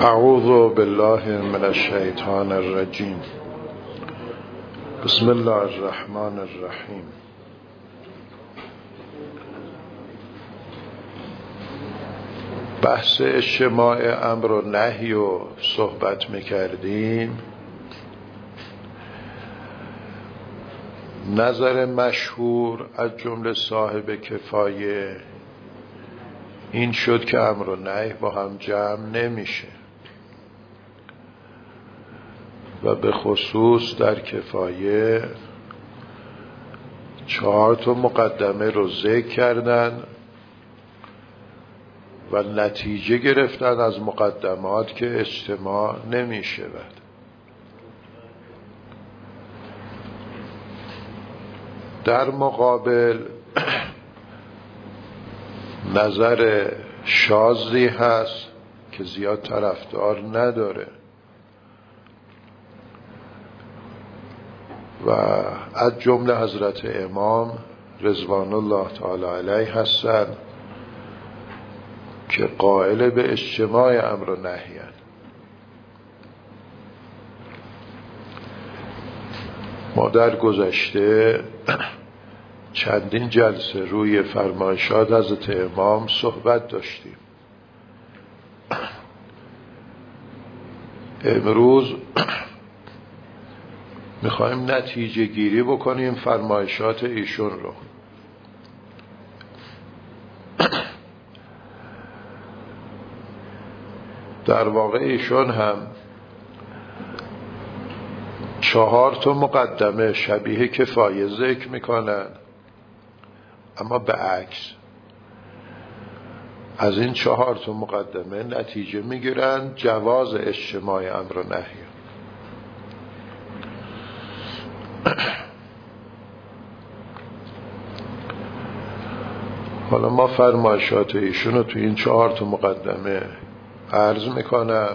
اعوذ بالله من الشیطان الرجیم. بسم الله الرحمن الرحیم. بحث اجتماع امر و نهی و صحبت میکردیم. نظر مشهور از جمله صاحب کفایه این شد که امر و نهی با هم جمع نمیشه و به خصوص در کفایه 4 مقدمه رو ذکر کردن و نتیجه گرفتن از مقدمات که اجتماع نمی شود. در مقابل نظر شاذی هست که زیاد طرفدار نداره و از جمله حضرت امام رضوان الله تعالی علیه هستند که قائل به اجتماع امر و نهی هستند. ما در گذشته چندین جلسه روی فرمایشات حضرت امام صحبت داشتیم. امروز میخوایم نتیجه گیری بکنیم فرمایشات ایشون رو. در واقع ایشون هم 4 مقدمه شبیه کفایه ذکر میکنن، اما به عکس از این 4 مقدمه نتیجه میگیرن جواز اجتماع امر و نهی. حالا ما فرمایشات ایشون رو تو این 4 مقدمه عرض میکنم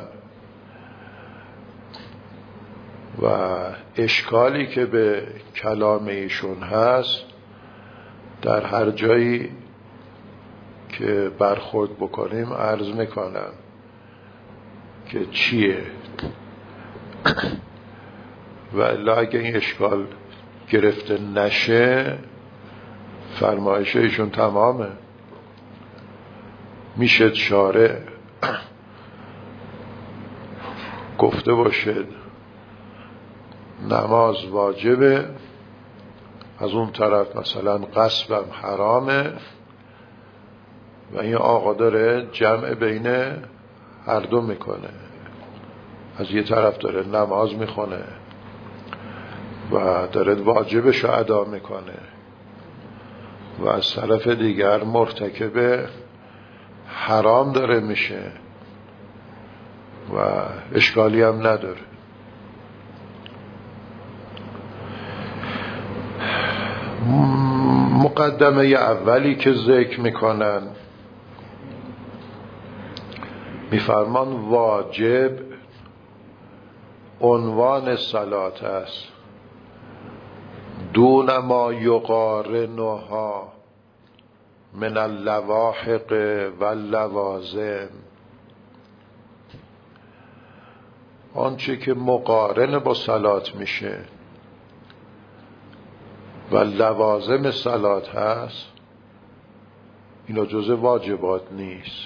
و اشکالی که به کلام ایشون هست در هر جایی که برخورد بکنیم عرض میکنم که چیه و الا اگه این اشکال گرفته نشه فرمایش ایشون تمامه. میشه شارع گفته باشد نماز واجبه، از اون طرف مثلا غصبم حرامه و این آقا داره جمع بین هر دو میکنه. از یه طرف داره نماز میخونه و داره واجبش رو ادا میکنه و از طرف دیگر مرتکب حرام داره میشه و اشکالی هم نداره. مقدمه اولی که ذکر میکنن میفرمان واجب عنوان صلات است دون ما یقارنها من اللواحق و اللوازم. آنچه که مقارن با صلات میشه و لوازم صلات هست اینا جزء واجبات نیست.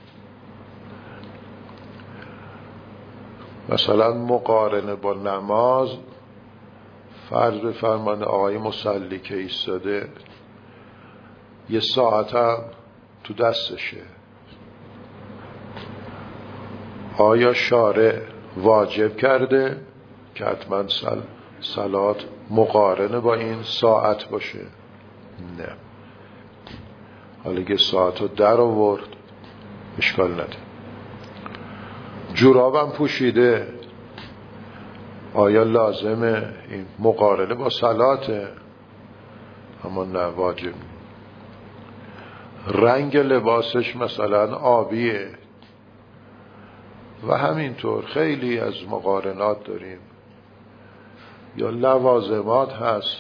مثلا مقارنه با نماز، فرض بفرمان آقای مصلی که ایستاده 1 ساعت هم تو دستشه، آیا شارع واجب کرده که حتما صلات مقارنه با این ساعت باشه؟ نه. حالا که ساعت رو در آورد اشکال نده. جورابم پوشیده، آیا لازمه این مقارنه با صلاته؟ اما نه، واجب. رنگ لباسش مثلا آبیه و همینطور خیلی از مقارنات داریم. یا لوازمات هست،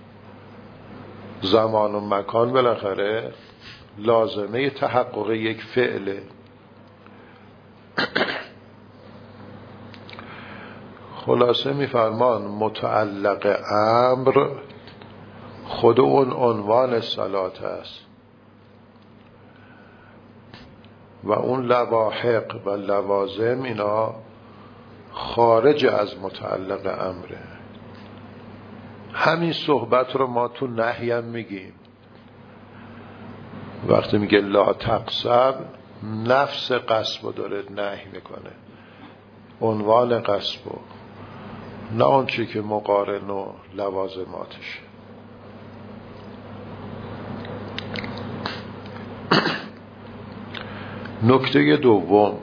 زمان و مکان بالاخره لازمه تحقق یک فعله. خلاصه میفرمان متعلق امر خود اون عنوان صلات است و اون لواحق و لوازم اینا خارج از متعلق امره. همین صحبت رو ما تو نهی هم میگیم. وقتی میگه لا تقسم، نفس قسم رو داره نهی میکنه، عنوان قسم رو، نه اون چی که مقارن و لوازماتشه. نکته دوم،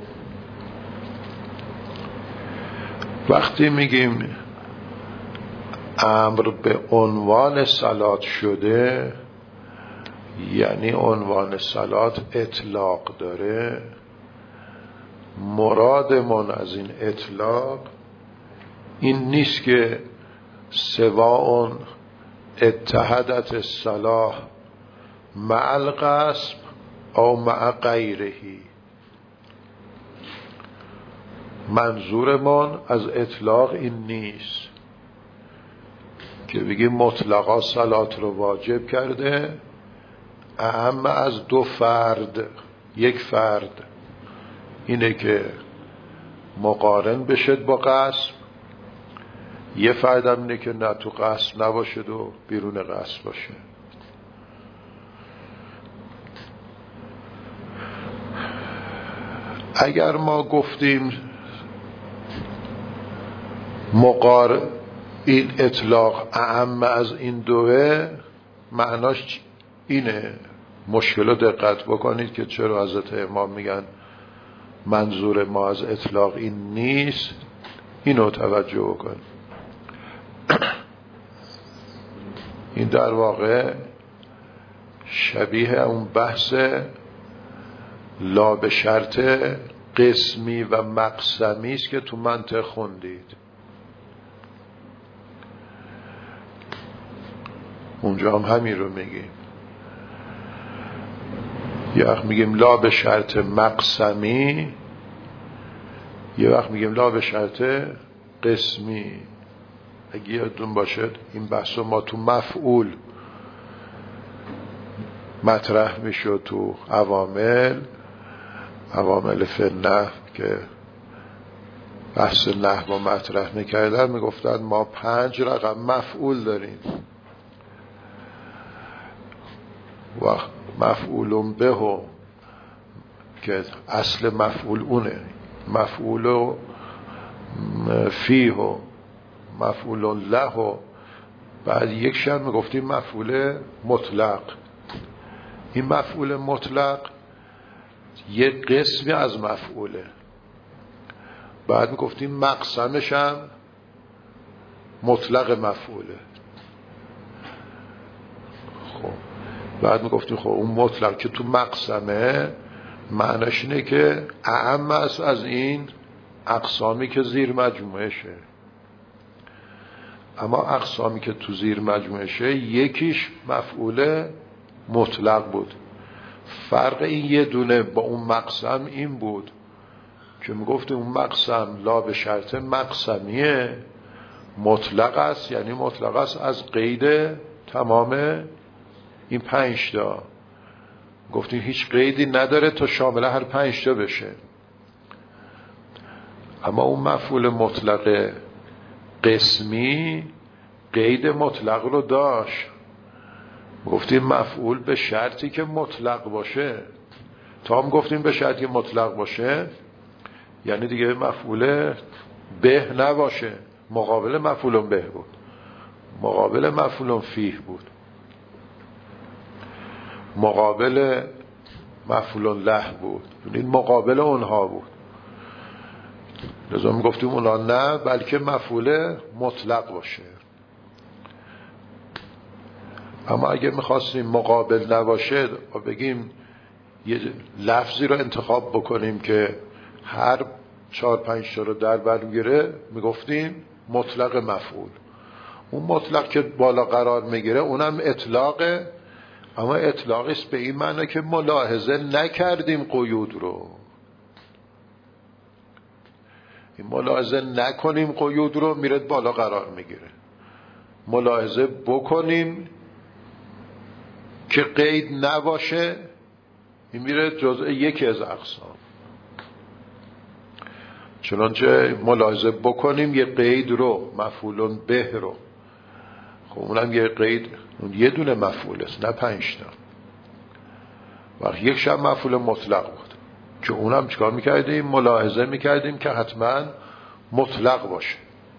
وقتی میگیم امر به عنوان صلات شده، یعنی عنوان صلات اطلاق داره. مرادمون از این اطلاق این نیست که سواء اتحدت الصلاة مع القسم او مع غیرهی. منظورمون از اطلاق این نیست که بگیم مطلقا صلات رو واجب کرده، اهم از دو فرد. یک فرد اینه که مقارن بشد با قسم، یه فرد هم اینه که نه تو قسم نباشد و بیرون قسم باشه. اگر ما گفتیم این اطلاق اهم از این دوه، معناش اینه. مشکل رو دقت بکنید که چرا حضرت امام میگن منظور ما از اطلاق این نیست. اینو توجه بکن. این در واقع شبیه اون بحث لا به شرط قسمی و مقسمی است که تو منطق خوندید. اونجا هم همین رو میگیم. یه وقت میگیم لا به شرط مقسمی، یه وقت میگیم لا به شرط قسمی. اگه یادتون باشد این بحث ما تو مفعول مطرح میشد، تو عوامل فی النحو که بحث نحو مطرح میکردن، میگفتن ما 5 رقم مفعول داریم و مفعول به که اصل مفعول اونه، مفعول فیه و مفعول له و بعد یک شب میگفتیم مفعول مطلق. این مفعول مطلق یک قسمی از مفعوله. بعد میگفتیم مقسمش هم مطلق مفعوله. خب بعد میگفتیم خب اون مطلق که تو مقسمه معناش اینه که اعم است از این اقسامی که زیر مجموعه شه. اما اقسامی که تو زیر مجموعه شه یکیش مفعول مطلق بود. فرق این یه دونه با اون مقسم این بود که میگفتیم اون مقسم لا به شرط مقسمیه، مطلق است، یعنی مطلق است از قید تمام این 5 تا. گفتیم هیچ قیدی نداره تا شامل هر 5 تا بشه. اما اون مفعول مطلق قسمی قید مطلق رو داشت. گفتیم مفعول به شرطی که مطلق باشه. تا هم گفتیم به شرطی مطلق باشه یعنی دیگه مفعول به نباشه، مقابل مفعول به بود، مقابل مفعول فیه بود، مقابل مفعول له بود، یعنی مقابل اونها بود. لذا میگفتیم اونا نه، بلکه مفعول مطلق باشه. اما اگه میخواستیم مقابل نباشه و بگیم یه لفظی رو انتخاب بکنیم که هر 4-5 تا رو در بر میگیره، میگفتیم مطلق مفعول. اون مطلق که بالا قرار میگیره اونم اطلاقه، اما اطلاقیست به این معنی که ملاحظه نکردیم قیود رو. این ملاحظه نکنیم قیود رو میره بالا قرار میگیره. ملاحظه بکنیم که قید نباشه این میره جزء یکی از اقسام. چنانچه ملاحظه بکنیم یه قید رو مفعول به رو، خب اونم یه قید، اون یه دونه مفعول است نه 5 تا. وقتی یک شب مفعول مطلق بود که اونم چیکار میکردیم؟ ملاحظه میکردیم که حتما مطلق باشه.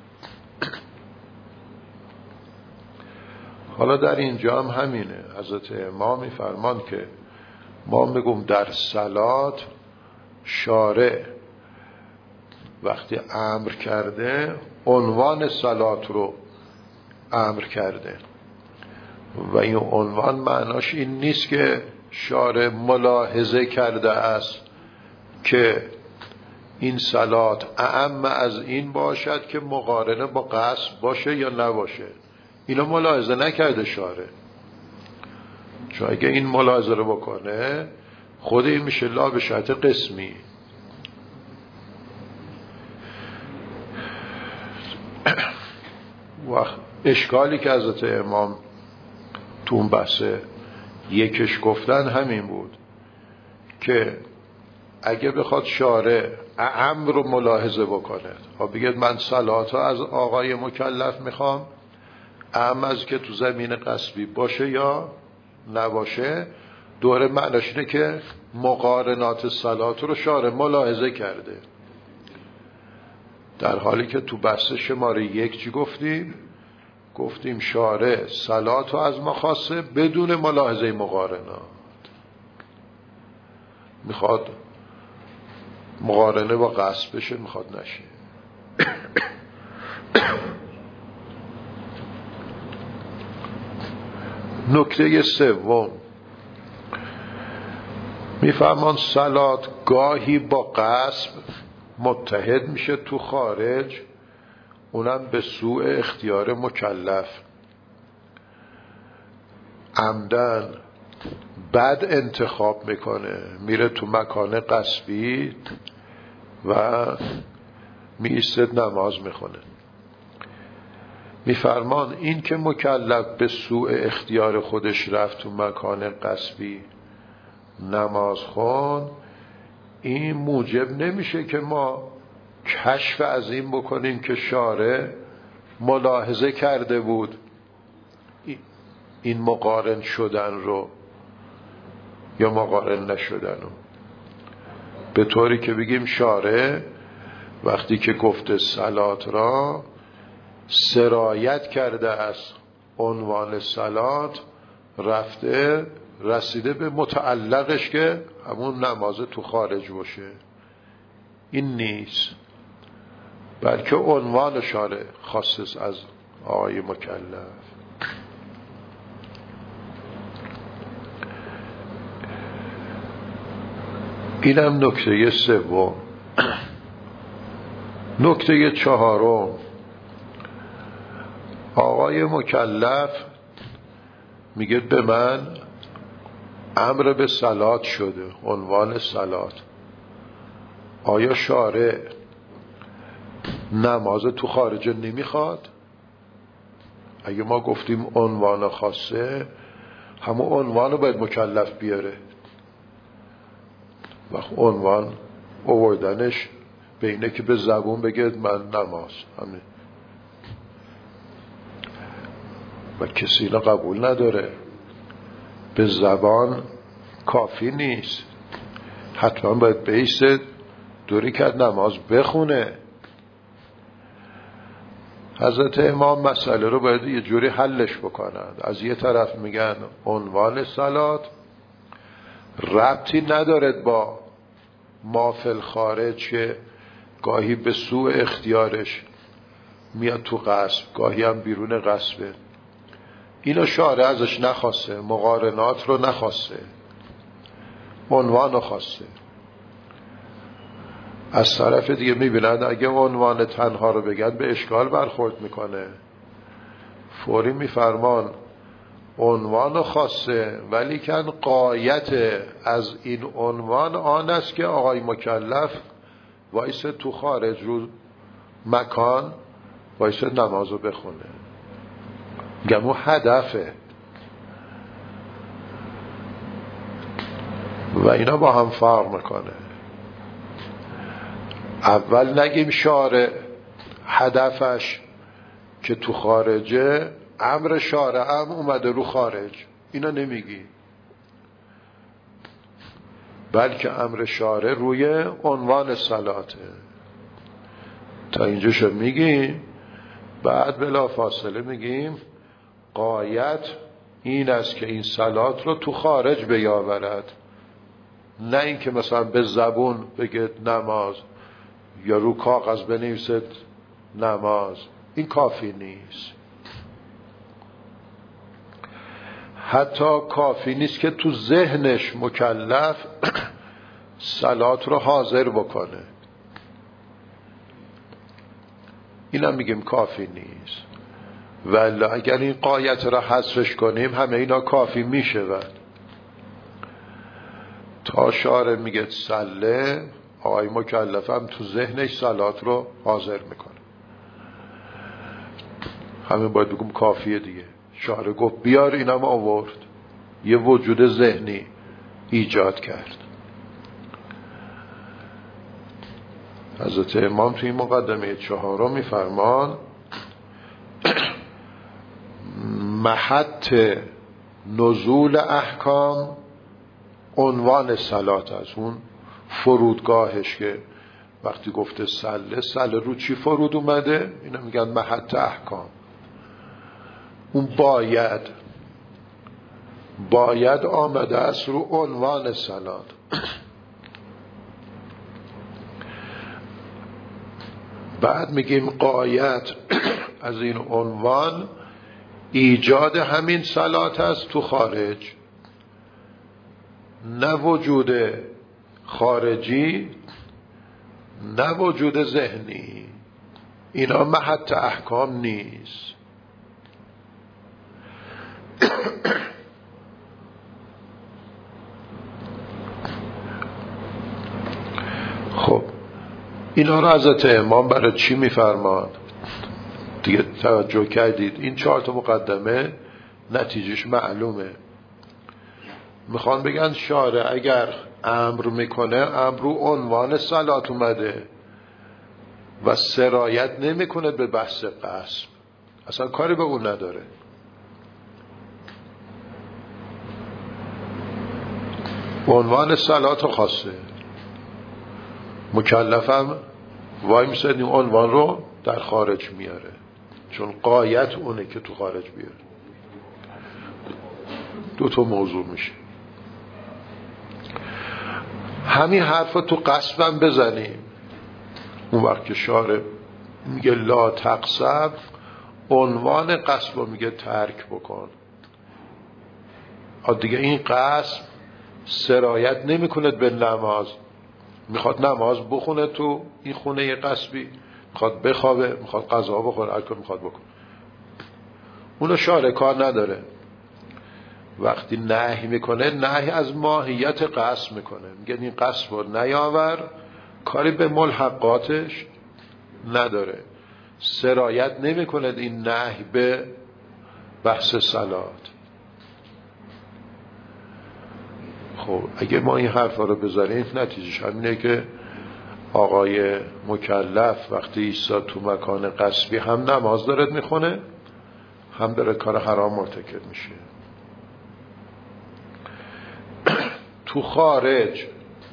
حالا در اینجا هم همینه. حضرت امام میفرمان که ما میگم در صلات شارع وقتی امر کرده عنوان صلات رو امر کرده و این عنوان معناش این نیست که شارع ملاحظه کرده است که این صلات اعم از این باشد که مقارنه با قصد باشه یا نباشه. اینو ملاحظه نکرده شارع، چون اگه این ملاحظه رو بکنه خود این میشه لا به شرط قسمی. و اشکالی که حضرت امام تو اون بحث یکش گفتن همین بود که اگه بخواد شارع اعم رو ملاحظه بکنه و بگید من صلات از آقای مکلف میخوام اعم از که تو زمین قصبی باشه یا نباشه، دوره معناش اینه که مقارنات صلات رو شارع ملاحظه کرده. در حالی که تو بحث شماره 1 چی گفتیم شارع صلات رو از ما خواسته بدون ملاحظه مقارنات. میخواد مقارنه با قصد بشه، میخواد نشه. نکته سوم میفهمان صلات گاهی با قصد متحد میشه تو خارج، اونم به سوء اختیار مکلف. عمدن بد انتخاب میکنه، میره تو مکان قصبی و میایستد نماز میخونه. میفرمان این که مکلف به سوء اختیار خودش رفت تو مکان قصبی نماز خون، این موجب نمیشه که ما کشف از این بکنیم که شارع ملاحظه کرده بود این مقارن شدن رو یا مقارن نشدن رو، به طوری که بگیم شارع وقتی که گفته صلات را سرایت کرده از عنوان صلات رفته رسیده به متعلقش که همون نماز تو خارج باشه. این نیست، بلکه عنوان شارع خاص از آقای مکلف. اینم نکته سوم. نکته چهارم، آقای مکلف میگه به من امر به صلات شده، عنوان صلات. آیا شارع نماز تو خارج نمیخواد؟ اگه ما گفتیم عنوان خاصه، همون عنوان رو باید مکلف بیاره. و عنوان آوردنش به اینه که به زبون بگید من نماز همین، و کسی اینو قبول نداره. به زبان کافی نیست، حتما باید بیسته دوری کرد نماز بخونه. حضرت امام مسئله رو باید یه جوری حلش بکنند. از یه طرف میگن عنوان صلات ربطی ندارد با ما فی الخارج که گاهی به سوء اختیارش میاد تو قصب، گاهی هم بیرون قصبه. اینو شارع ازش نخواسته، مقارنات رو نخواسته، عنوان رو خواسته. از طرف دیگه میبینند اگه عنوان تنها رو بگن به اشکال برخورد میکنه. فوری میفرمان عنوان خاصه، ولی کن غایت از این عنوان آن است که آقای مکلف وایس تو خارج رو مکان باید نماز رو بخونه. میگم اون هدفه و اینا با هم فرق میکنه. اول نگیم شارع هدفش که تو خارجه، امر شارع هم اومده رو خارج، اینا نمیگی، بلکه امر شارع روی عنوان صلاته. تا اینجا شو میگیم، بعد بلا فاصله میگیم غایت این است که این صلات رو تو خارج بیاورد، نه این که مثلا به زبون بگه نماز یا رو کاغذ بنویسد نماز. این کافی نیست. حتی کافی نیست که تو ذهنش مکلف صلات رو حاضر بکنه، اینم میگیم کافی نیست. ولی اگر این غایت را حذفش کنیم همه اینا کافی میشود. تا شارع میگه صله، آقای مکلف هم تو ذهنش صلات رو حاضر میکنه، همین باید بگم کافیه دیگه. شارع گفت بیار، اینم آورد، یه وجود ذهنی ایجاد کرد. حضرت امام توی مقدمه 4 میفرمان محط نزول احکام عنوان صلات، از اون فرودگاهش که وقتی گفته سله رو چی فرود اومده، اینا میگن محط احکام. اون باید آمده است رو عنوان صلات. بعد میگیم غایت از این عنوان ایجاد همین صلات است تو خارج، نه وجود خارجی نه وجود ذهنی. اینا محط احکام نیست. خب اینا را حضرت امام برای چی میفرمان؟ دیگه توجه کردید این 4 مقدمه نتیجهش معلومه. میخوان بگن شارع اگر امر میکنه، امر رو عنوان صلات اومده و سرایت نمیکنه به بحث قسم، اصلا کاری به اون نداره. عنوان صلات خاصه، مکلفم وای میسد این عنوان رو در خارج میاره، چون غایت اونه که تو خارج بیاره. 2 موضوع میشه. همین حرف رو تو قصبم بزنیم، اون وقت که شارع میگه لا تقصب، عنوان قصب رو میگه ترک بکن. دیگه این قصب سرایت نمیکنه به نماز، میخواد نماز بخونه تو این خونه قصبی، میخواد بخوابه، میخواد غذا بخوره، هر کاری میخواد بکنه، اونو شارع کار نداره. وقتی نهی میکنه، نهی از ماهیت قصب میکنه، میگه این قصب رو نیاور، کاری به ملحقاتش نداره، سرایت نمیکنه این نهی به بحث صلات. خب اگه ما این حرفا رو بذاریم، نتیجهش همینه که آقای مکلف وقتی ایستاد تو مکان قصبی هم نماز داره میخونه، هم داره کار حرام مرتکب میشه. تو خارج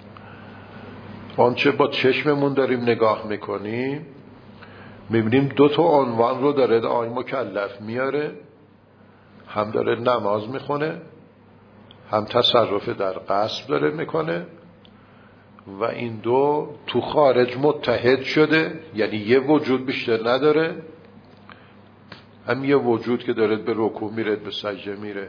آنچه با چشممون داریم نگاه میکنیم، میبینیم 2 عنوان رو داره آقای مکلف میاره، هم داره نماز میخونه، هم تصرف در قصب داره میکنه، و این 2 تو خارج متحد شده، یعنی یه وجود بیشتر نداره، هم یه وجود که داره به رکوع میره، به سجده میره.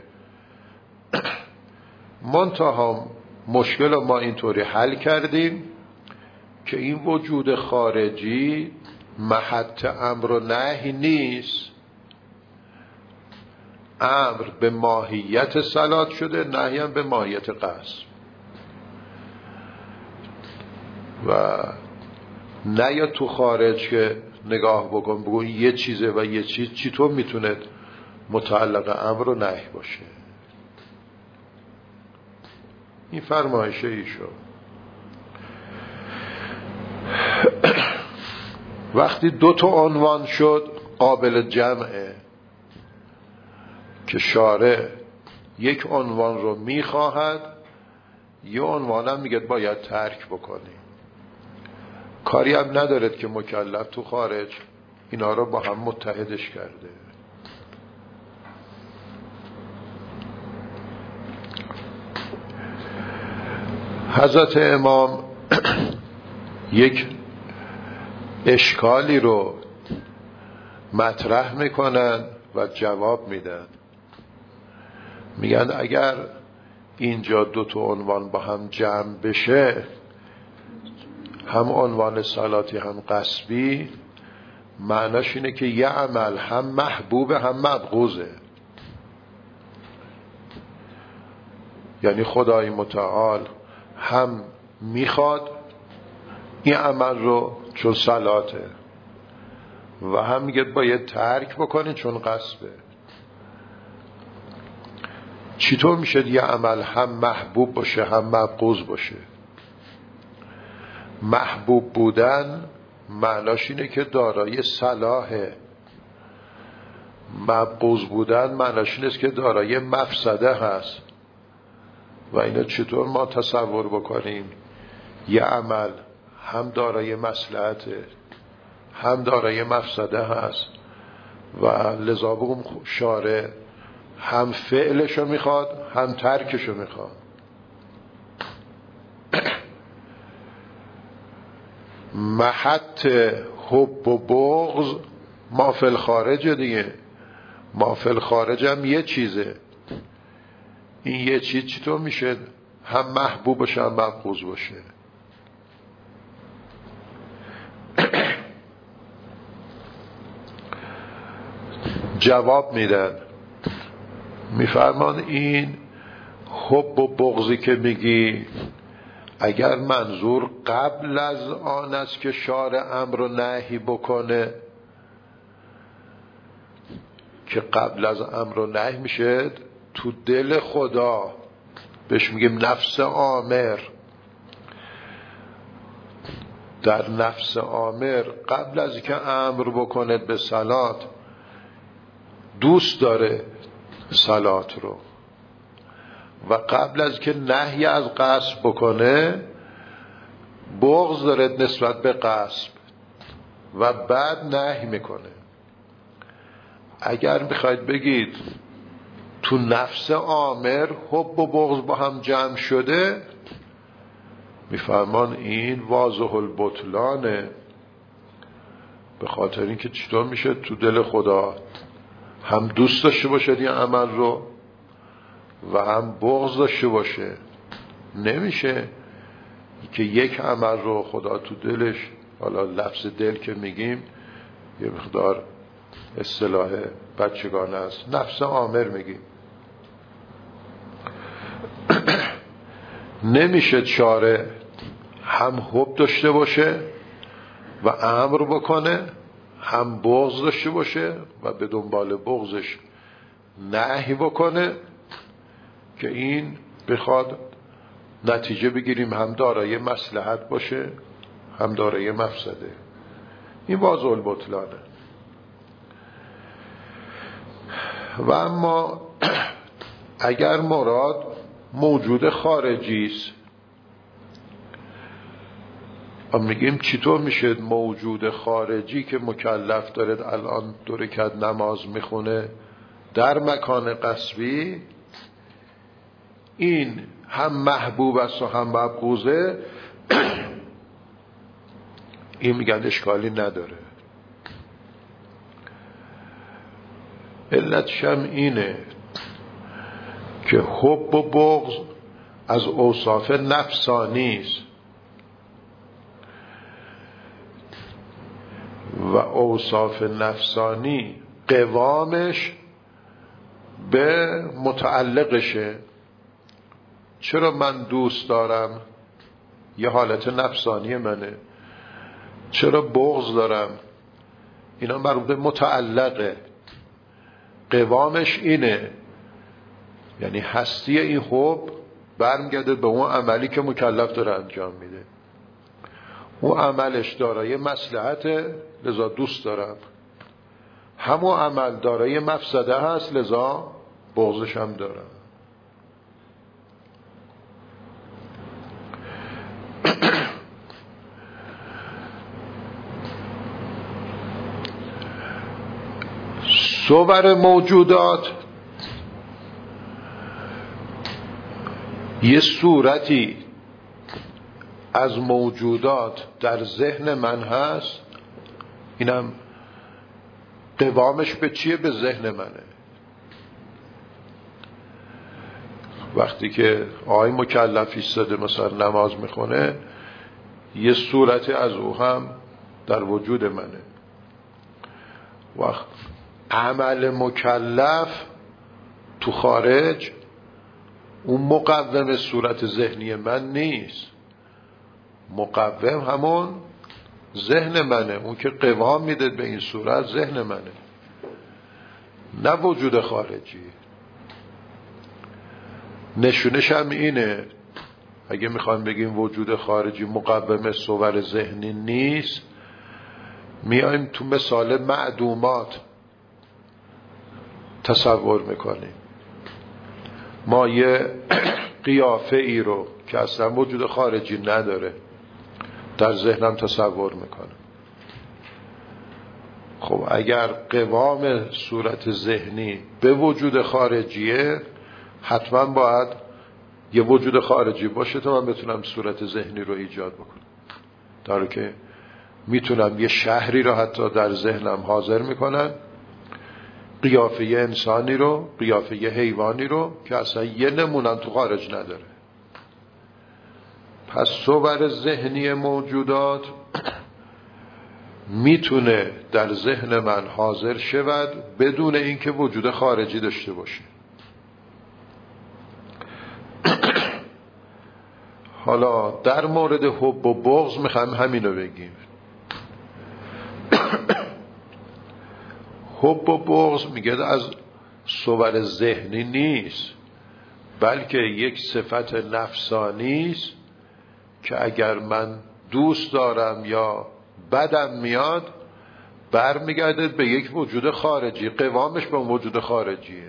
منتها مشکل ما اینطوری حل کردیم که این وجود خارجی محط امر و نهی نیست، امر به ماهیت صلات شده، نهی هم به ماهیت قصد. و نه یا تو خارج که نگاه بکن، بگو یه چیزه و یه چیز چطور میتونه متعلق امر و نهی باشه. این فرمایشه ایشو. وقتی دو تا عنوان شد قابل جمعه که شارع یک عنوان رو میخواهد، یه عنوان هم میگه باید ترک بکنی. کاری هم ندارد که مکلف تو خارج اینا رو با هم متحدش کرده. حضرت امام یک اشکالی رو مطرح میکنن و جواب میدن. میگن اگر اینجا دو تا عنوان با هم جمع بشه، هم عنوان صلاتی هم قصبی، معناش اینه که یه عمل هم محبوب هم مبغوضه. یعنی خدای متعال هم میخواد این عمل رو چون صلاته و هم میگه باید ترک بکنی چون قصبه. چطور میشه یه عمل هم محبوب باشه هم مبغوض باشه؟ محبوب بودن معناش اینه که دارای صلاحه، مبغوض بودن معناش اینه که دارای مفسده هست. و اینو چطور ما تصور بکنیم؟ یه عمل هم دارای مصلحته هم دارای مفسده هست و لذا بگم شارع هم فعلشو میخواد هم ترکشو میخواد. محط حب و بغض ما فی الخارج دیگه. ما فی الخارج هم یه چیزه. این یه چیز چطور میشه هم محبوب باشه هم مبغوض باشه؟ جواب میدن، میفرمان این حب و بغضی که میگی اگر منظور قبل از آن است که شارع امر و نهی بکنه، که قبل از امر و نهی میشه تو دل خدا، بهش میگیم نفس آمر. در نفس آمر قبل از که امر بکنه به صلات دوست داره صلات رو، و قبل از که نهی از غصب بکنه بغض داره نسبت به غصب و بعد نهی میکنه. اگر میخواید بگید تو نفس آمر حب و بغض با هم جمع شده، میفرمان این واضح البطلانه. به خاطر اینکه چطور میشه تو دل خدا هم دوست داشته باشه این عمل رو و هم بغض داشته باشه؟ نمیشه که یک عمل رو خدا تو دلش، حالا لفظ دل که میگیم یه مقدار اصطلاح بچگانه است، نفس آمر میگیم. نمیشه شارع هم حب داشته باشه و امر بکنه، هم بغض داشته باشه و به دنبال بغضش نهی بکنه، که این بخواد نتیجه بگیریم هم دارای مصلحت باشه هم دارای مفسده. این واضح البطلانه. و اما اگر مراد موجود خارجی است، میگیم چطور میشه موجود خارجی که مکلف دارد الان 2 رکعت نماز میخونه در مکان قصبی، این هم محبوب است و هم مبغوضه؟ این میگن اشکالی نداره. علتش هم اینه که حب و بغض از اوصاف نفسانی است و اوصاف نفسانی قوامش به متعلقشه. چرا من دوست دارم؟ یه حالت نفسانی منه. چرا بغض دارم؟ اینا مربوط به متعلقه، قوامش اینه، یعنی هستی این حب برمیگرده به اون عملی که مکلف داره انجام میده. اون عملش دارای مصلحته لذا دوست دارم، همون عمل دارای مفسده هست لذا بغضش هم دارم. صور موجودات یه صورتی از موجودات در ذهن من هست، اینم قوامش به چیه؟ به ذهن منه. وقتی که آقای مکلف ایستاده مثلا نماز میخونه، یه صورتی از او هم در وجود منه. وقت عمل مکلف تو خارج اون مقوم صورت ذهنی من نیست، مقوم همون ذهن منه، اون که قوام میده به این صورت ذهن منه، نه وجود خارجی. نشونش هم اینه، اگه میخوایم بگیم وجود خارجی مقوم صور ذهنی نیست، میایم تو مثال معدومات تصور میکنیم. ما یه قیافه ای رو که اصلا وجود خارجی نداره در ذهنم تصور میکنم. خب اگر قوام صورت ذهنی به وجود خارجیه، حتما باید یه وجود خارجی باشه تا من بتونم صورت ذهنی رو ایجاد بکنم. داره که میتونم یه شهری رو حتی در ذهنم حاضر میکنم، قیافه یه انسانی رو، قیافه یه حیوانی رو که اصلا یه نمونم تو خارج نداره. پس صور ذهنی موجودات میتونه در ذهن من حاضر شود بدون اینکه وجود خارجی داشته باشه. حالا در مورد حب و بغض میخوایم همینو بگیم. حب و بغض میگه از صور ذهنی نیست، بلکه یک صفت نفسانی است که اگر من دوست دارم یا بدم میاد برمیگرده به یک وجود خارجی، قوامش به وجود خارجیه.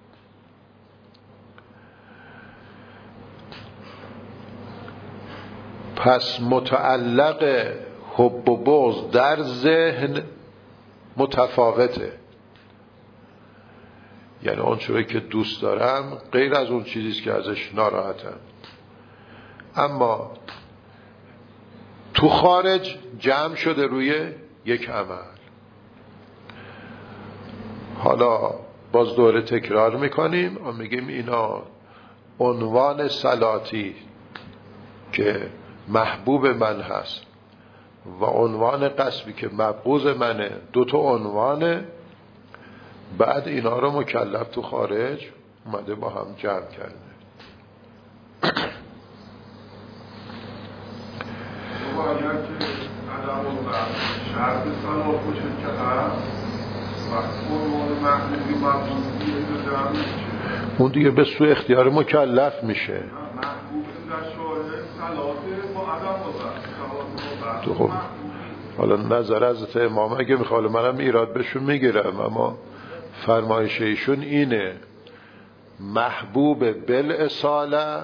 پس متعلق حب و بغض در ذهن متفاوته، یعنی اون چیزی که دوست دارم غیر از اون چیزیست که ازش ناراحتم. اما تو خارج جمع شده روی یک عمل. حالا باز دوره تکرار میکنیم و میگیم اینا عنوان صلاتی که محبوب من هست و عنوان قصبی که مبغوض منه، دوتا عنوانه. بعد اینا رو مکلف تو خارج اومده با هم جمع کرده. اگر که عدم و شرط سن و خوشت که هست وقت عنوان محبوبی مبغوضی رو جمع میشه، اون دیگه به سوی اختیار مکلف میشه. محبوب در شارع صلاته با عدم و تو خب حالا نظر حضرت امام اگه میخواد منم ایراد بهشون میگیرم، اما فرمایش ایشون اینه محبوب بالاصاله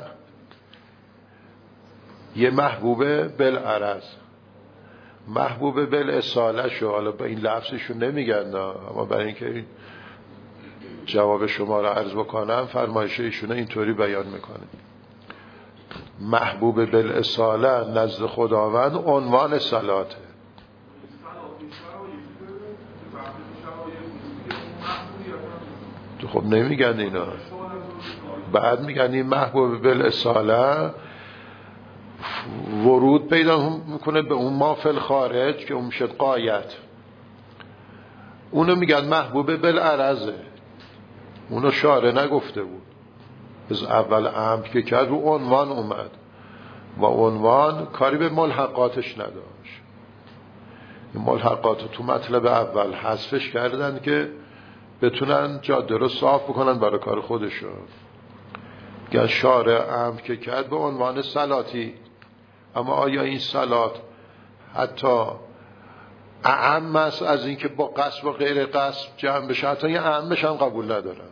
یه محبوب بالعرض. محبوب بالاصاله شو حالا به این لفظشون نمیگن نه، اما برای اینکه جواب شما رو عرض بکنم فرمایش ایشون اینطوری بیان میکنه. محبوب بالاصاله نزد خداوند عنوان صلاته. تو خب نمیگن اینا، بعد میگن این محبوب بالاصاله ورود پیدا میکنه به اون ما فی الخارج که اون میشه قایت. اونو میگن محبوب بالعرضه، اونو شارع نگفته بود، از اول امر که کرد رو عنوان اومد و عنوان کاری به ملحقاتش نداشت. این ملحقات تو مطلب اول حذفش کردن که بتونن جاده رو صاف بکنن برای کار خودشون. گه شارع امر که کرد به عنوان صلاتی، اما آیا این صلات حتی اعم است از این که با قصد و غیر قصد جمع بشه؟ حتی یه اعمش هم قبول ندارن.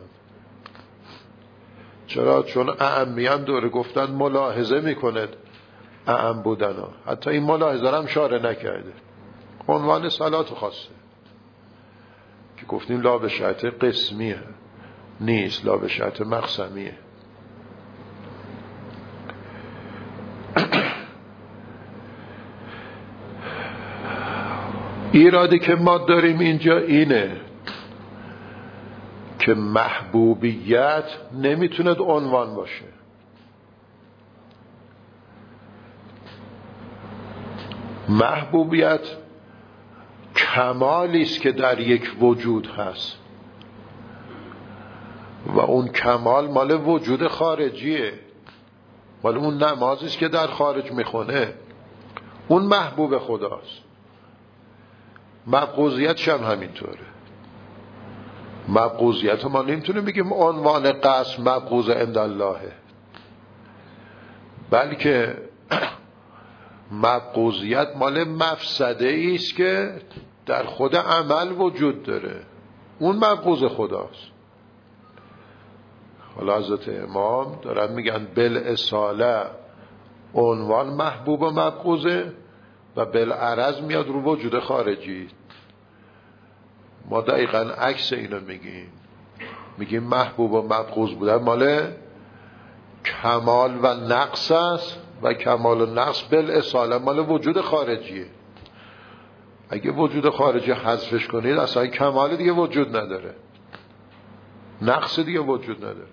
چرا؟ چون اعمی هم دوره گفتن ملاحظه میکند اعم بودن ها. حتی این ملاحظه هم شارع نکرده، عنوان صلات خاصه که گفتیم لا به شرط قسمیه نیست، لا به شرط مقسمیه. ایرادی که ما داریم اینجا اینه که محبوبیت نمیتونه عنوان باشه. محبوبیت کمالی است که در یک وجود هست و اون کمال مال وجود خارجیه، مال اون نمازی است که در خارج میخونه، اون محبوب خداست. مبغوضیت هم همینطوره. مبغوضیت ما نمیتونیم بگیم عنوان قصد مبغوض عند اللهه، بلکه مبغوضیت مال مفسده است که در خود عمل وجود داره، اون مبغوض خداست. حالا حضرت امام دارن میگن بالاصاله عنوان محبوب و مبغوضه و بالعرض میاد رو وجود خارجی. ما دقیقا عکس اینو میگیم محبوب و مبغوض بودن مال کمال و نقص است و کمال و نقص بالاصاله مال وجود خارجیه. اگه وجود خارجی حذفش کنید اصلا کمال دیگه وجود نداره، نقص دیگه وجود نداره.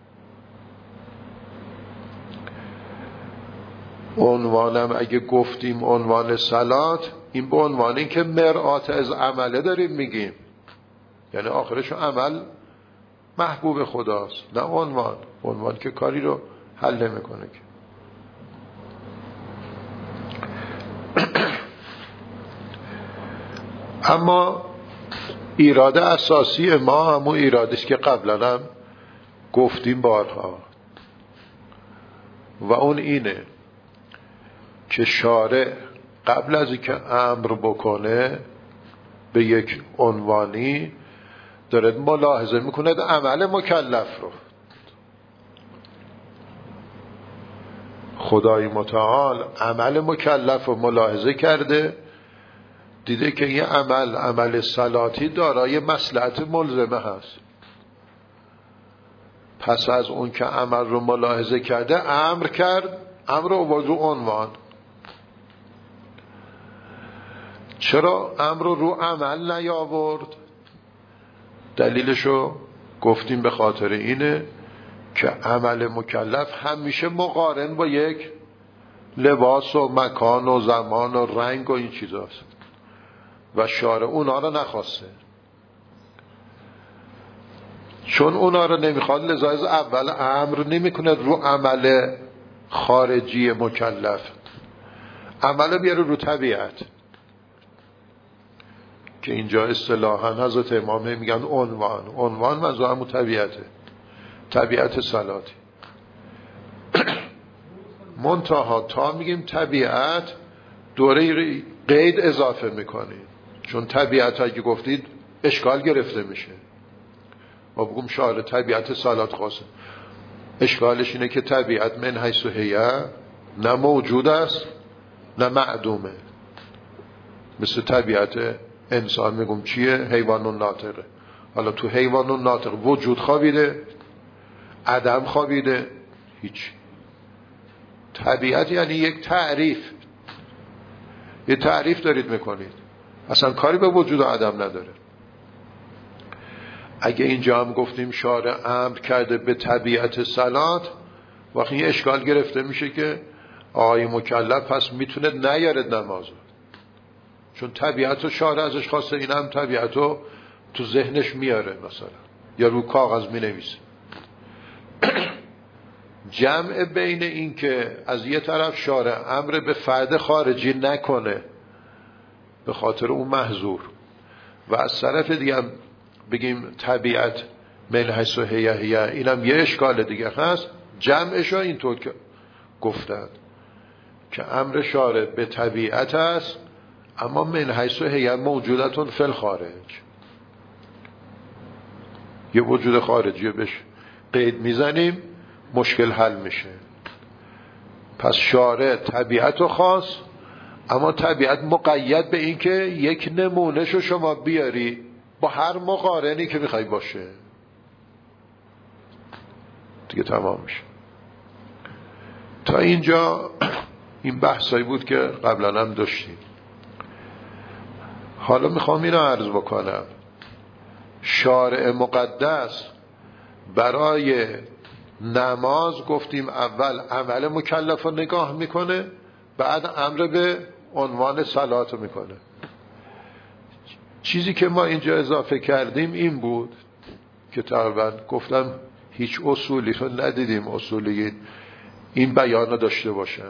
عنوانم اگه گفتیم عنوان صلات، این به عنوان این که مرآت از عمله داریم میگیم، یعنی آخرش عمل محبوب خداست، نه عنوان که کاری رو حل نمیکنه که. اما ایراد اساسی ما همون ایرادی است که قبلا هم گفتیم بارها و اون اینه که شارع قبل از اینکه امر بکنه به یک عنوانی داره ملاحظه میکنه عمل مکلف رو. خدای متعال عمل مکلف رو ملاحظه کرده، دیده که این عمل صلاتی دارای مصلحت ملزمه هست. پس از اون که عمل رو ملاحظه کرده امر کرد، امر رو آورد رو عنوان. چرا امر رو عمل نیاورد؟ دلیلشو گفتیم به خاطر اینه که عمل مکلف همیشه مقارن با یک لباس و مکان و زمان و رنگ و این چیزاست و شارع اونا رو نخواسته. چون اونا رو نمیخواد لذا از اول امر نمیکنه رو عمل خارجی مکلف، عمل بیاره رو طبیعت که اینجا اصطلاحاً حضرت امام میگن عنوان منظور همون طبیعت صلاتی. منتها تا میگیم طبیعت دوره قید اضافه میکنیم، چون طبیعت اگه گفتید اشکال گرفته میشه. ما بگم شارع طبیعت صلات خاصه، اشکالش اینه که طبیعت من حیث هیه نه موجود است نه معدومه. مثل طبیعت انسان میگم چیه؟ حیوان و ناطقه. حالا تو حیوان و ناطق وجود خوابیده، عدم خوابیده، هیچ. طبیعت یعنی یک تعریف دارید میکنید، اصلا کاری به وجود و عدم نداره. اگه اینجا هم گفتیم شارع امر کرده به طبیعت صلات، وقتی یه اشکال گرفته میشه که آقای مکلف پس میتونه نیارد نمازو، چون طبیعت رو شارع ازش خواسته، این هم طبیعت رو تو ذهنش میاره مثلا یا رو کاغذ مینویسه. جمع بین این که از یه طرف شارع امر به فرد خارجی نکنه به خاطر اون محظور. و از طرف دیگه بگیم طبیعت من حیث هیه، اینم یه اشکال دیگه هست. جمعش ها اینطور که گفتن که امر شارع به طبیعت است، اما من حیث هیه موجودتون فی الخارج، یه وجود خارجی بهش قید میزنیم مشکل حل میشه. پس شارع طبیعت رو خواست، اما طبیعت مقید به این که یک نمونهشو شما بیاری با هر مقارنی که میخوای باشه دیگه تمام میشه. تا اینجا این بحثایی بود که قبلا هم داشتیم. حالا میخوام اینو عرض بکنم. شارع مقدس برای نماز گفتیم اول عمل مکلف رو نگاه میکنه، بعد امر به عنوان صلات رو میکنه. چیزی که ما اینجا اضافه کردیم این بود که تقریبا گفتم هیچ اصولی رو ندیدیم اصولی این بیان رو داشته باشن،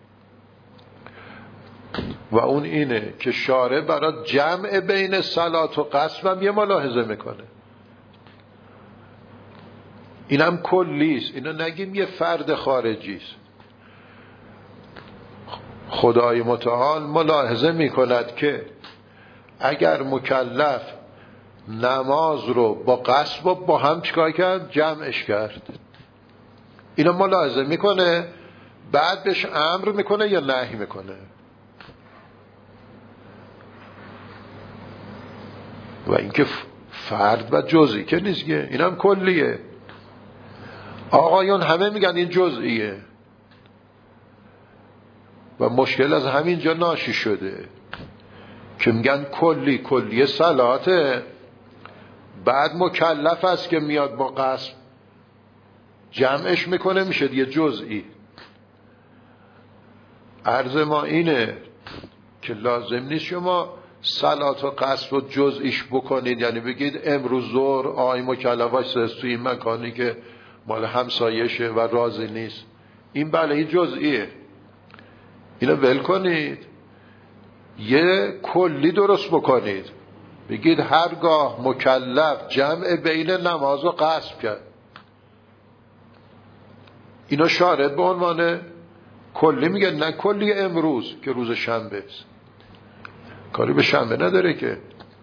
و اون اینه که شارع برای جمع بین صلات و قصب هم یه ملاحظه میکنه. اینم کلیست، اینو نگیم یه فرد خارجیست. خدای متعال ملاحظه میکند که اگر مکلف نماز رو با قصب و با هم چیکار کرد؟ جمعش کرد. اینو ملاحظه میکنه، بعد بهش امر میکنه یا نهی میکنه. و اینکه فرد و جزئی که نیست، اینم کلیه. آقایون همه میگن این جزئیه و مشکل از همینجا ناشی شده که میگن کلیه صلاته، بعد مکلف است که میاد با قصب جمعش میکنه میشه دیگه جزئی. عرض ما اینه که لازم نیست شما صلات و قصب رو جزئیش بکنید، یعنی بگید امروز ظهر آی مکلفاش توی این مکانی که مال همسایشه و راضی نیست، این بله این جزئیه، اینو ول کنید، یه کلی درست بکنید. بگید هرگاه مکلف جمع بین نماز و قصب کرد، اینو شارع به عنوان کلی میگه، نه کلی امروز که روز شنبه است، کاری به شنبه نداره که.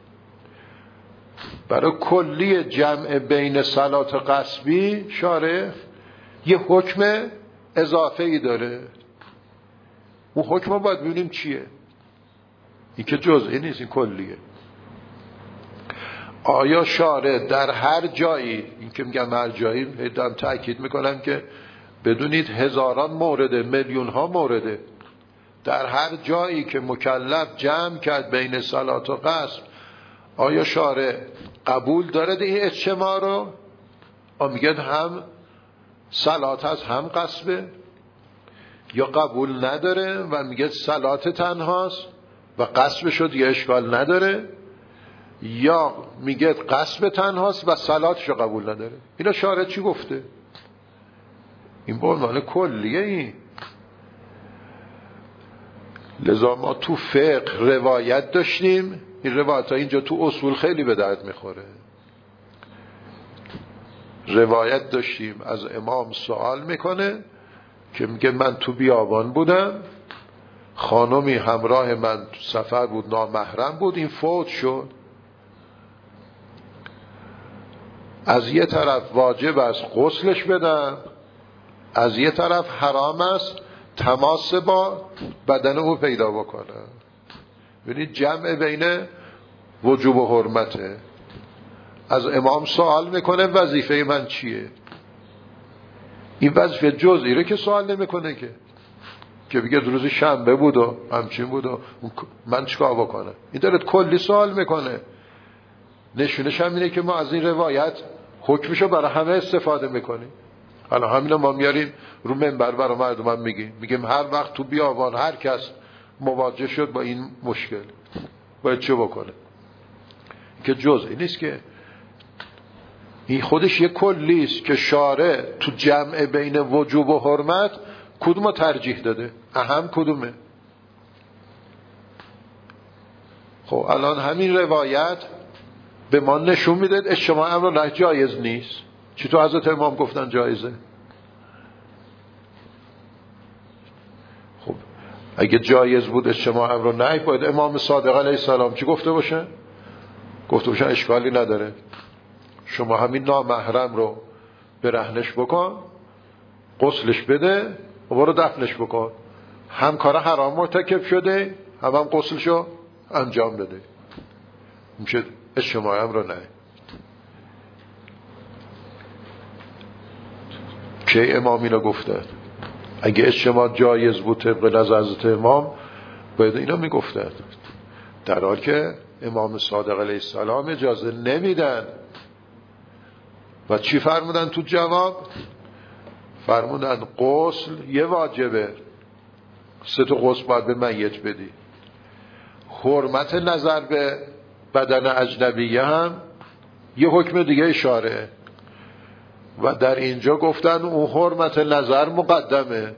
برای کلی جمع بین صلات قصبی شارع یه حکم اضافه ای داره، اون حکم رو باید ببینیم چیه. این که جزئی نیست، این کلیه. آیا شارع در هر جایی، این که میگم هر جایی دارم تأکید میکنم که بدونید هزاران مورده، میلیون ها مورده، در هر جایی که مکلف جمع کرد بین صلات و قصب، آیا شارع قبول داره این اجتماع رو؟ میگه هم صلات هست هم قصبه، یا قبول نداره و میگه صلات تنهاست و قصب شد یه اشکال نداره، یا میگه قصب تنهاست و صلاتشو قبول نداره. اینا شارع چی گفته؟ این به عنوان کلیه. این لذا ما تو فقه روایت داشتیم، این روایت ها اینجا تو اصول خیلی به درد میخوره. روایت داشتیم از امام سوال میکنه که میگه من تو بیابان بودم، خانمی همراه من تو سفر بود، نامحرم بود، این فوت شد. از یه طرف واجب است غسلش بدم، از یه طرف حرام است تماس با بدن او پیدا بکنم. ببینید جمع بین وجوب و حرمته. از امام سوال میکنه وظیفه من چیه؟ این وظیفه جزئی رو که سوال نمیکنه که بگه روز شنبه بود و همچین بود و من چیکار بکنم. این داره کلی سوال میکنه. نشونش هم اینه که ما از این روایت حکمشو برای همه استفاده میکنیم. حالا همین ما میاریم رو منبر برای مردم هم میگیم هر وقت تو بیابان هر کس مواجه شد با این مشکل باید چه بکنه. که جزئی نیست، که این خودش یک کلیست که شارع تو جمع بین وجوب و حرمت کدومو ترجیح داده، اهم کدومه. خب الان همین روایت به ما نشون میده اجتماع امر و نهی جایز نیست. چطور حضرت امام گفتن جایزه؟ خب اگه جایز بود اجتماع امر و نهی، باید امام صادق علیه السلام چی گفته باشه؟ گفته باشه اشکالی نداره، شما همین نامحرم رو برهنش بکن، غسلش بده و برو دفنش بکن. هم کار حرام مرتکب شده، هم غسلشو انجام بده. میشه اجتماع امر و نهی. که امام اینو گفته؟ اگه اجتماع جایز بود طبق نظر حضرت امام باید اینو میگفتن، در حال که امام صادق علیه السلام اجازه نمیدن. و چی فرمودن تو جواب؟ فرمودن غسل یه واجبه، 3 غسل باید به میت بدی. حرمت نظر به بدن اجنبیه هم یه حکم دیگه اشاره. و در اینجا گفتن اون حرمت نظر مقدمه،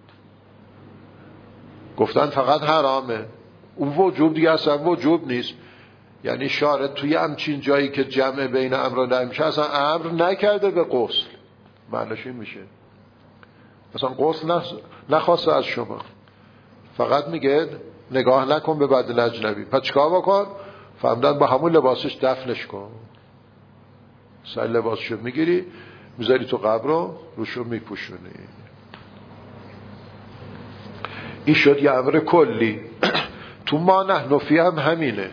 گفتن فقط حرامه، اون وجوب دیگه اصلا وجوب نیست. یعنی شارع توی همچین جایی که جمع بین امر و نهی میشه اصلا امر نکرده به غسل. معنیش این میشه اصلا غسل نخواسته از شما، فقط میگه نگاه نکن به بدن اجنبی. پس چیکار بکن؟ فهمدن با همون لباسش دفنش کن. سر لباسشو میگیری میذاری تو قبر رو روشو میپوشونی. این شد یه امر کلی. تو ما نحنفی هم همینه.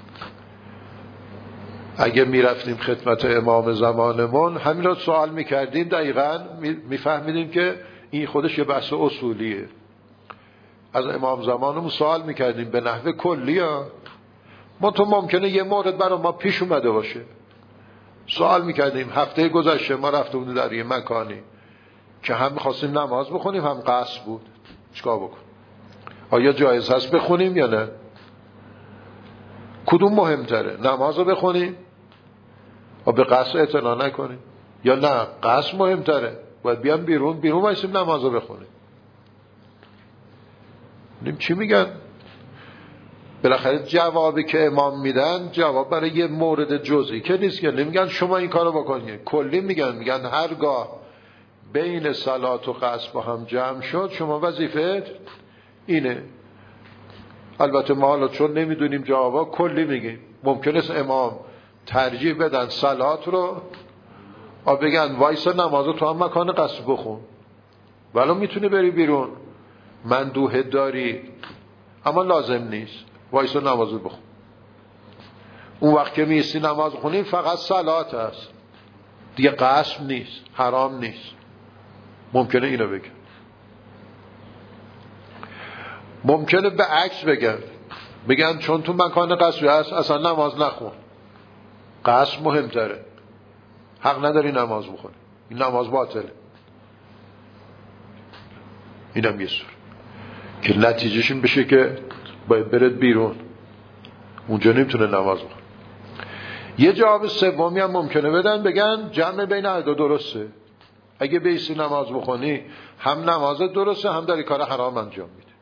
اگه میرفتیم خدمت امام زمانمون همین رو سوال میکردیم، دقیقاً میفهمیدیم که این خودش یه بحث اصولیه. از امام زمانمون سوال میکردیم به نحو کلی ها. تو ممکنه یه مورد برای ما پیش اومده باشه، سوال میکردیم. هفته گذشته ما رفته بودیم در یه مکانی که هم میخواستیم نماز بخونیم هم قصد بود. چیکار بکن؟ آیا جایز هست بخونیم یا نه؟ کدوم مهمتره؟ نماز رو بخونیم و به قصد اعتنا نکنیم، یا نه قصد مهمتره باید بیان بیرون بایستیم نماز رو بخونیم؟ چی میگن؟ بالاخره جوابی که امام میدن جواب برای یه مورد جزئی که نیست، که نمیگن شما این کارو بکنید، کلی میگن هرگاه بین صلات و قصد با هم جمع شد شما وظیفه اینه. البته ما حالا چون نمیدونیم جوابا کلی میگیم، ممکنه است امام ترجیح بدن صلات رو و بگن وایسا نمازو تو هم مکان قصد بخون، ولو میتونه بری بیرون مندوحه داری اما لازم نیست، وایسا نمازو بخون. اون وقت که میستی نماز خونیم فقط صلات هست دیگه، قصد نیست، حرام نیست. ممکنه اینو بگن. ممکنه به عکس بگن چون تو مکان قصد هست اصلا نماز نخون، قصد مهمتره، حق نداری نماز بخونی، این نماز باطله. اینم یه سور که نتیجهش این بشه که باید برد بیرون، اونجا نمیتونه نماز بخونه. یه جواب سومی هم ممکنه بدن، بگن جمع بین هر دو درسته. اگه بیسی نماز بخونی هم نمازت درسته هم داری کار حرام انجام میده.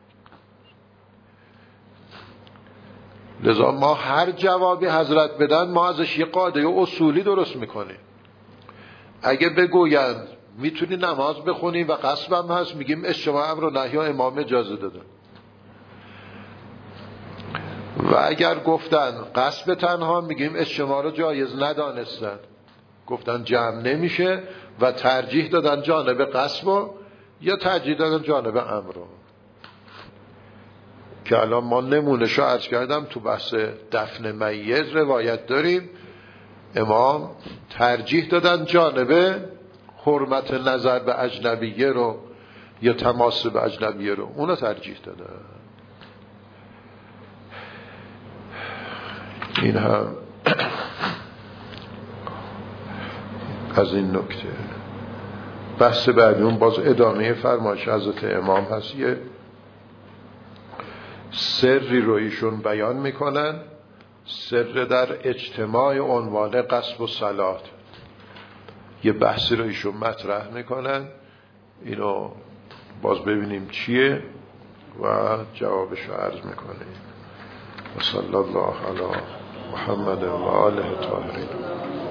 لذا ما هر جوابی حضرت بدن ما ازش یه قاعده اصولی درست میکنیم. اگه بگویند میتونی نماز بخونی و قصبم هست، میگیم اجتماع امر و نهی و امام اجازه دادن. و اگر گفتن قصب تنها، میگیم اجتماع رو جایز ندانستن، گفتن جمع نمیشه و ترجیح دادن جانب قصب یا ترجیح دادن جانب امر. که الان ما نمونهشو عرض کردم تو بحث دفن میت روایت داریم امام ترجیح دادن جانب حرمت نظر به اجنبیه رو یا تماس به اجنبیه رو، اونو ترجیح دادن. این هم از این نکته. بحث بعدی اون باز ادامه فرمایش حضرت امام هست. یه سری رو ایشون بیان میکنن، سر در اجتماع عنوان قصب و صلات. یه بحثی رو ایشون مطرح میکنن، اینو باز ببینیم چیه و جوابش رو عرض میکنیم. و صلی الله علی محمد و آله الطاهرین.